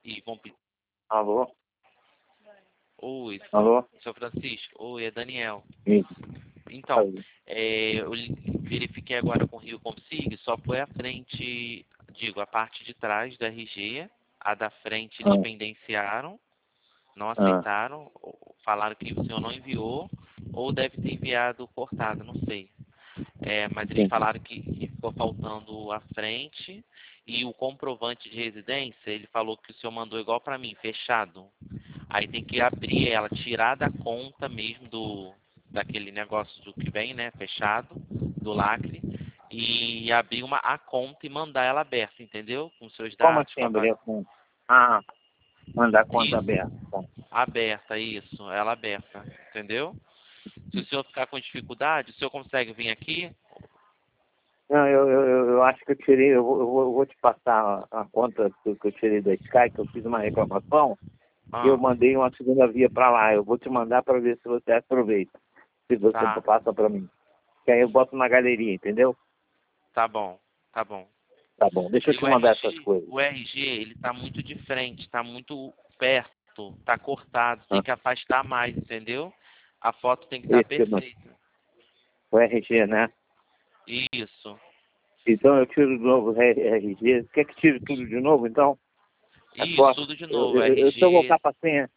e vão pedir. Alô? Oi, Alô? seu Francisco. Oi, é Daniel. Isso. Então, Aí. eu verifiquei agora com o Rio Consig, só foi a frente, a parte de trás do RG, a da frente eles pendenciaram, não aceitaram, falaram que o senhor não enviou, ou deve ter enviado cortado, não sei. Mas eles falaram que ficou faltando a frente e o comprovante de residência, ele falou que o senhor mandou igual para mim, fechado. Aí tem que abrir ela, tirar da conta mesmo daquele negócio do que vem, né, fechado, do lacre, e abrir a conta e mandar ela aberta, entendeu? Com seus Como dados. assim abrir a conta? Mandar a conta Isso, aberta. Tá. aberta, isso, ela aberta, entendeu? Se o senhor ficar com dificuldade, o senhor consegue vir aqui? Não, eu acho que eu tirei, eu vou te passar a conta que eu tirei da Sky, que eu fiz uma reclamação, e eu mandei uma segunda via para lá. Eu vou te mandar para ver se você aproveita. Se você passa para mim. Que aí eu boto na galeria, entendeu? Tá bom, tá bom. Tá bom, deixa eu te mandar essas coisas. O RG, ele tá muito de frente, tá muito perto, tá cortado, tem que afastar mais, entendeu? A foto tem que estar perfeita. O RG, né? Isso. Então eu tiro de novo o RG. Quer que tire tudo de novo, então? Isso, tudo de novo, RG. Se eu voltar para senha,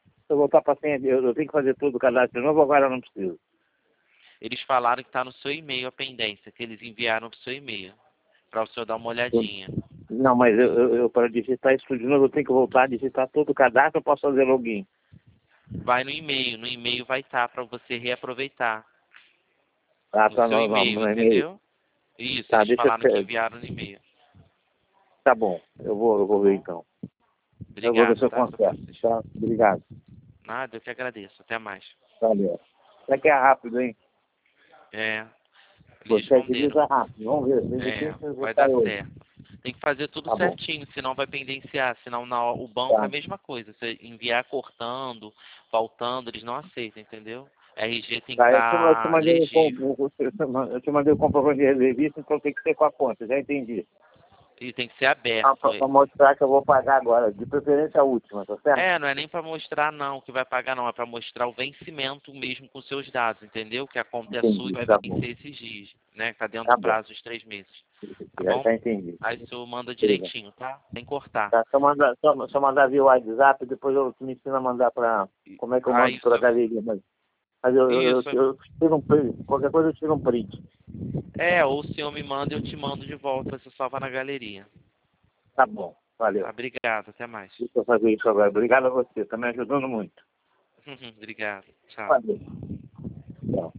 eu tenho que fazer tudo o cadastro de novo, agora eu não preciso. Eles falaram que está no seu e-mail a pendência, que eles enviaram para o seu e-mail, para o senhor dar uma olhadinha. Não, mas eu para digitar isso tudo de novo, eu tenho que voltar a digitar todo o cadastro, eu posso fazer login. Vai no e-mail vai estar para você reaproveitar. Tá seu e-mail, entendeu? Isso, tá, eles falaram que enviaram no e-mail. Tá bom, eu vou ver então. Obrigado, eu vou ver se eu conserto. Tá? Obrigado. Nada, eu que agradeço. Até mais. Valeu. Isso aqui é rápido, hein? Eles agiliza rápido. Vamos ver. Vai dar certo. Tem que fazer tudo certinho, senão vai pendenciar. Senão o banco é a mesma coisa. Você enviar cortando, faltando, eles não aceitam, entendeu? RG tem que estar legível. Eu te mandei o comprovante de reservista, então tem que ser com a conta, já entendi. E tem que ser aberto. Para mostrar que eu vou pagar agora, de preferência a última, tá certo? Não é nem para mostrar não que vai pagar não, é para mostrar o vencimento mesmo com seus dados, entendeu? Que a conta é sua e vai vencer esses dias, né? Que tá dentro do prazo dos 3 meses. Tá bom? Já entendi. Aí o senhor manda direitinho, tá? Sem cortar. Tá, só mandar via WhatsApp, depois eu me ensino a mandar para... Como é que eu mando para a galeria? Mas eu tiro um print, qualquer coisa eu tiro um print. Ou o senhor me manda e eu te mando de volta, você só vai na galeria. Tá bom, valeu. Obrigado, até mais. Deixa eu fazer isso agora. Obrigado a você, tá me ajudando muito. Obrigado, tchau. Valeu. Tchau.